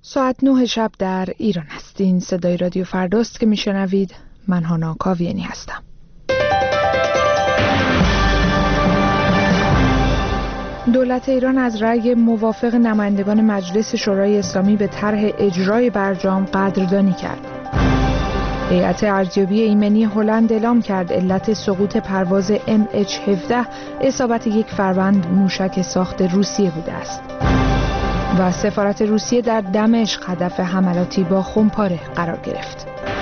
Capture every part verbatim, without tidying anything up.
ساعت نه شب در ایران هستین. صدای رادیو فرداست که میشنوید. من هانا کاویانی هستم. دولت ایران از رأی موافق نمایندگان مجلس شورای اسلامی به طرح اجرای برجام قدردانی کرد. هیئت ارزیابی ایمنی هلند اعلام کرد علت سقوط پرواز ام اچ هفده اصابت یک فروند موشک ساخت روسیه بوده است. و سفارت روسیه در دمشق هدف حملاتی با خمپاره قرار گرفت.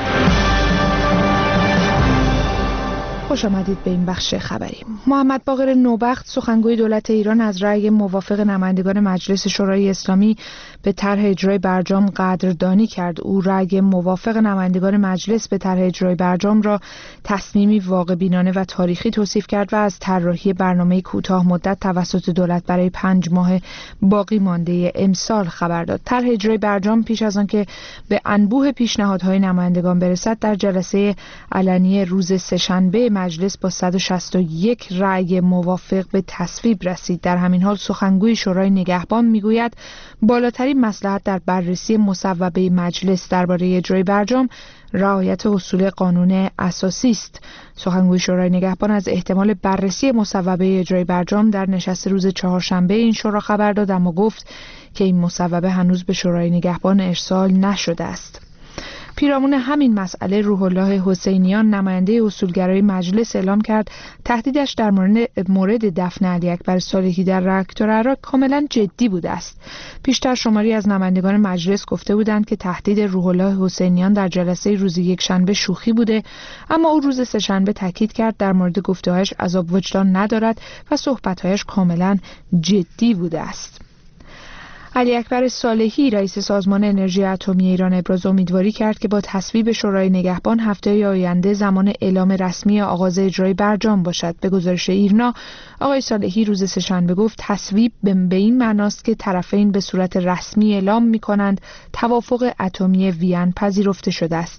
خوش آمدید به این بخش خبری. محمد باقر نوبخت سخنگوی دولت ایران از رأی موافق نمایندگان مجلس شورای اسلامی به طرح اجرای برجام قدردانی کرد. او رأی موافق نمایندگان مجلس به طرح اجرای برجام را تصمیمی واقع بینانه و تاریخی توصیف کرد و از طراحی برنامه کوتاه مدت توسط دولت برای پنج ماه باقی مانده امسال خبر داد. طرح اجرای برجام پیش از آن که به انبوه پیشنهادهای نمایندگان برسد در جلسه علنی روز سه‌شنبه مجلس با صد و شصت و یک رأی موافق به تصویب رسید. در همین حال سخنگوی شورای نگهبان میگوید بالاترین مصلحت در بررسی مصوبه مجلس درباره اجرای برجام رعایت اصول قانون اساسی است. سخنگوی شورای نگهبان از احتمال بررسی مصوبه اجرای برجام در نشست روز چهارشنبه این شورا خبر داد، اما گفت که این مصوبه هنوز به شورای نگهبان ارسال نشده است. پیرامون همین مسئله روح الله حسینیان نماینده اصولگرای مجلس اعلام کرد تهدیدش در مورد مورد دفن علی اکبر صالحی در راکتور عراق کاملا جدی بوده است. پیشتر شماری از نمایندگان مجلس گفته بودند که تهدید روح الله حسینیان در جلسه روز یکشنبه شوخی بوده، اما او روز سه‌شنبه تاکید کرد در مورد گفته‌هایش عذاب وجدان ندارد و صحبت‌هایش کاملا جدی بوده است. علی اکبر صالحی رئیس سازمان انرژی اتمی ایران ابراز امیدواری کرد که با تصویب شورای نگهبان هفته آینده زمان اعلام رسمی آغاز اجرای برجام باشد. به گزارش ایرنا آقای صالحی روز سه‌شنبه گفت تصویب به این معناست که طرفین به صورت رسمی اعلام می‌کنند توافق اتمی وین پذیرفته شده است.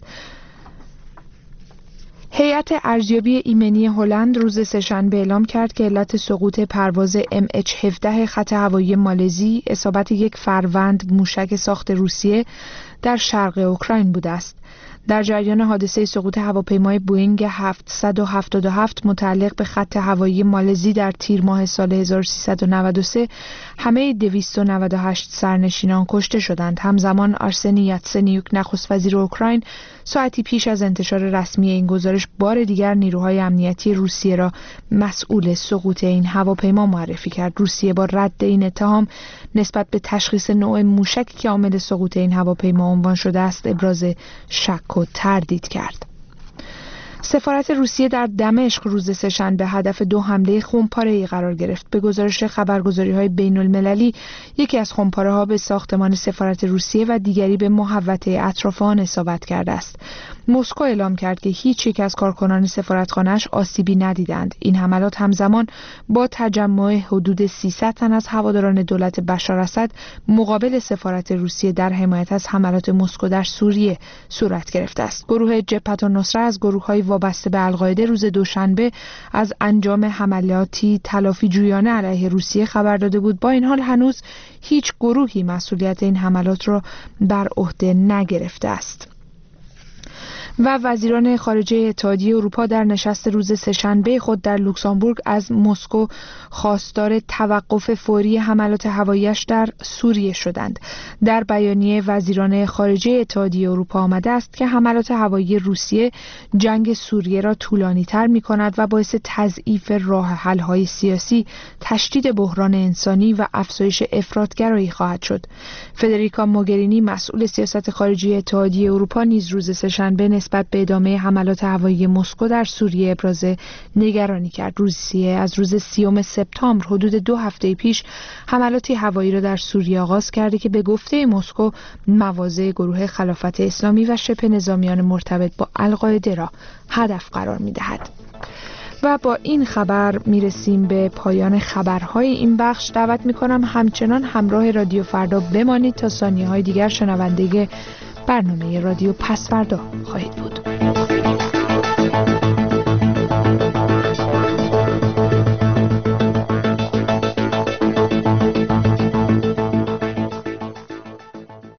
هیئت ارزیابی ایمنی هلند روز سه‌شنبه اعلام کرد که علت سقوط پرواز ام اچ هفده خط هوایی مالزی اصابت یک فروند موشک ساخت روسیه در شرق اوکراین بوده است. در جریان حادثه سقوط هواپیمای بوئینگ هفتصد و هفتاد و هفت متعلق به خط هوایی مالزی در تیر ماه سال هزار و سیصد و نود و سه همه دویست و نود و هشت سرنشینان کشته شدند. همزمان آرسنی یاتسنیوک نخست وزیر اوکراین ساعتی پیش از انتشار رسمی این گزارش بار دیگر نیروهای امنیتی روسیه را مسئول سقوط این هواپیما معرفی کرد. روسیه با رد این اتهام نسبت به تشخیص نوع موشکی که عامل سقوط این هواپیما عنوان شده است ابراز شک و تردید کرد. سفارت روسیه در دمشق روز سه‌شنبه هدف دو حمله خمپاره‌ای قرار گرفت. به گزارش خبرگزاری‌های بین‌المللی یکی از خمپاره‌ها به ساختمان سفارت روسیه و دیگری به محوطه اطراف آن اصابت کرده است. مسکو اعلام کرد که هیچ یک از کارکنان سفارتخانه‌اش آسیبی ندیدند. این حملات همزمان با تجمع حدود سیصد تن از هواداران دولت بشار اسد مقابل سفارت روسیه در حمایت از حملات مسکو در سوریه صورت گرفته است. گروه جبهة النصره از گروه‌های وابسته به القاعده روز دوشنبه از انجام حملاتی تلافی جویانه علیه روسیه خبر داده بود. با این حال هنوز هیچ گروهی مسئولیت این حملات را بر عهده نگرفته است. و وزیران خارجه اتحادیه اروپا در نشست روز سه‌شنبه خود در لوکزامبورگ از مسکو خواستار توقف فوری حملات هوایی‌اش در سوریه شدند. در بیانیه وزیران خارجه اتحادیه اروپا آمده است که حملات هوایی روسیه جنگ سوریه را طولانی‌تر می‌کند و باعث تضعیف راه حل‌های سیاسی، تشدید بحران انسانی و افزایش افراط‌گرایی خواهد شد. فدریکا موگرینی مسئول سیاست خارجی اتحادیه اروپا نیز روز سه‌شنبه نسبت به ادامه حملات هوایی مسکو در سوریه ابراز نگرانی کرد. روسیه از روز سیوم سپتامبر حدود دو هفته پیش حملاتی هوایی را در سوریه آغاز کرده که به گفته مسکو مواضع گروه خلافت اسلامی و شبه نظامیان مرتبط با القاعده را هدف قرار می‌دهد. و با این خبر میرسیم به پایان خبرهای این بخش. دعوت می‌کنم همچنان همراه رادیو فردا بمانید تا ثانیه‌های دیگر شنونده برنامه رادیو پس فردا خواهید بود.